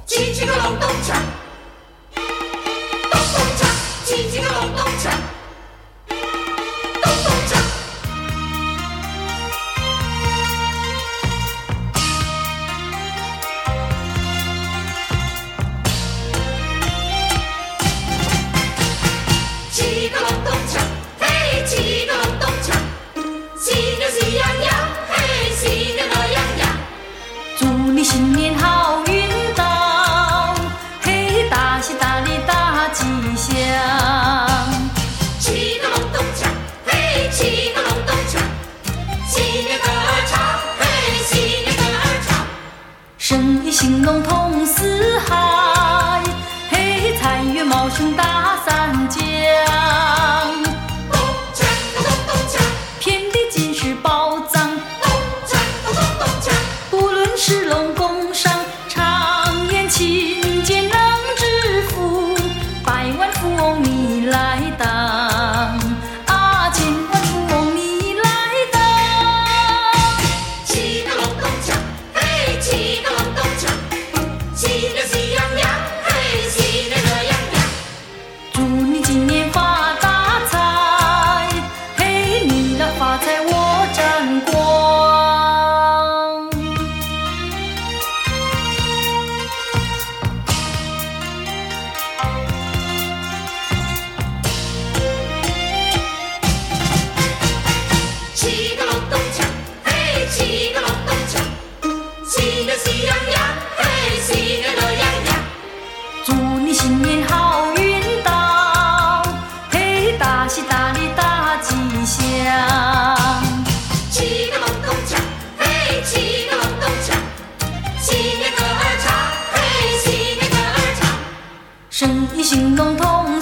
叽叽个隆咚锵，咚咚锵，叽叽个隆咚锵，咚咚锵。叽个隆咚锵，嘿，叽个隆咚锵，喜牛喜羊羊，嘿，喜牛乐洋洋。 祝你新年好运到，嘿，大喜大利大吉祥。 叽个隆咚锵，嘿，叽个隆咚锵，新年歌儿唱，嘿，新年歌儿唱。 生意兴隆通四海，嘿，财源茂盛大三江。 咚锵咚咚锵， 遍地尽是宝藏， 咚锵咚咚锵， 不论是农工商，常言勤俭能致富，百万富翁你来当，啊，千万富翁你来当。 叽个隆咚锵，嘿，叽个隆咚锵，喜牛喜羊羊，嘿，喜牛乐洋洋。 祝你今年发大财，嘿，你那发财我沾光。 叽个隆咚锵，嘿，叽个隆咚锵，喜牛喜羊羊，嘿，喜牛乐洋洋。 祝你新年好运到，嘿，大喜大利大吉祥。 叽个隆咚锵，嘿，叽个隆咚锵，新年歌儿唱，嘿，新年歌儿唱。 生意兴隆通